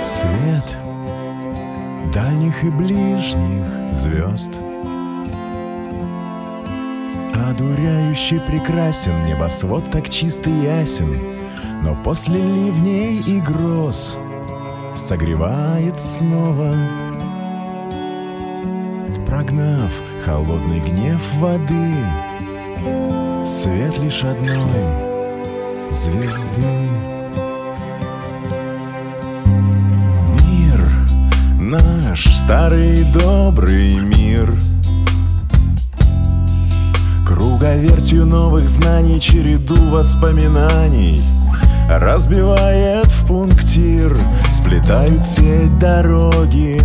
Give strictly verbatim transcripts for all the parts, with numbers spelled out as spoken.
Свет дальних и ближних звезд одуряюще прекрасен, небосвод так чист и ясен, но после ливней и гроз согревает снова, прогнав холодный гнев воды, свет лишь одной звезды. Мир, наш старый добрый мир, круговертью новых знаний, череду воспоминаний разбивает в пунктир, сплетают сеть дороги.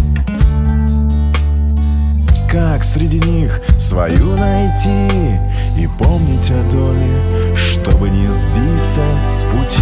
Как среди них свою найти и помнить о доме, чтобы не сбиться с пути?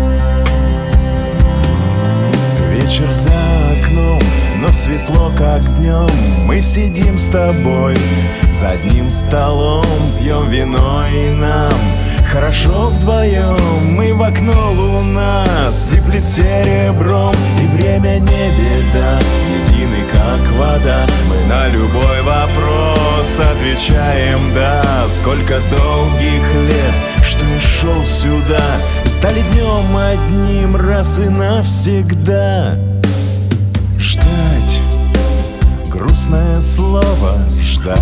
Вечер за окном, но светло как днем. Мы сидим с тобой за одним столом, пьем вино и нам хорошо вдвоем. Мы в окно луна сыплет серебром, и время не беда, единый как вода. Мы на любой вопрос отвечаем да. Сколько долгих лет, что я шел сюда, стали днем одним раз и навсегда. Ждать, грустное слово ждать,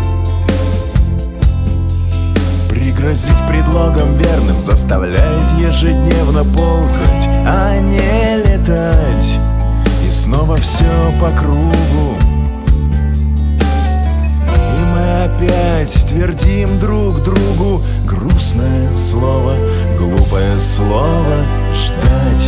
пригрозив предлогом верным, заставляет ежедневно ползать, а не летать. И снова все по кругу, и мы опять твердим друг другу грустное слово, глупое слово ждать.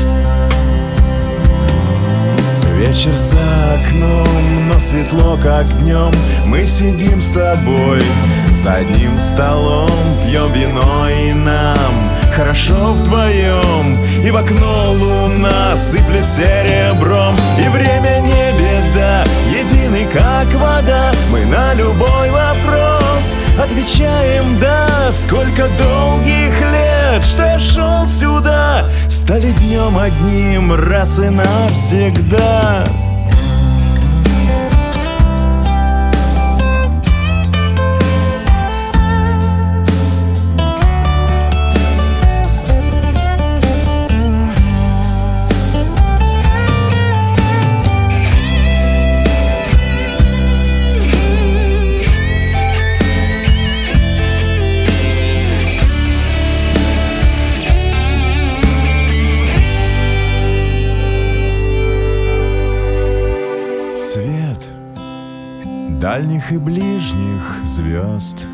Вечер за окном, но светло как днем. Мы сидим с тобой за одним столом, пьем вино и нам хорошо вдвоем. И в окно луна сыплет серебром, и время не беда, единый как вода. Мы на любой вопрос отвечаем да. Сколько долгих лет, что я шел сюда, стали днем одним раз и навсегда. Свет дальних и ближних звезд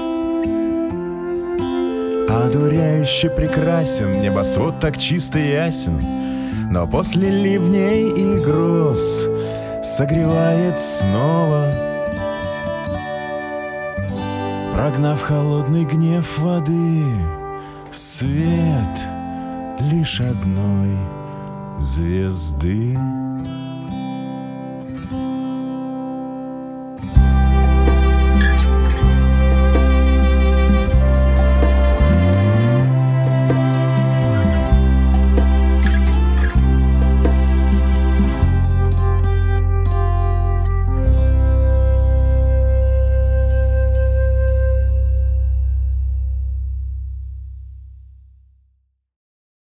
одуряюще прекрасен, небосвод так чисто и ясен, но после ливней и гроз согревает снова, прогнав холодный гнев воды. Свет лишь одной звезды.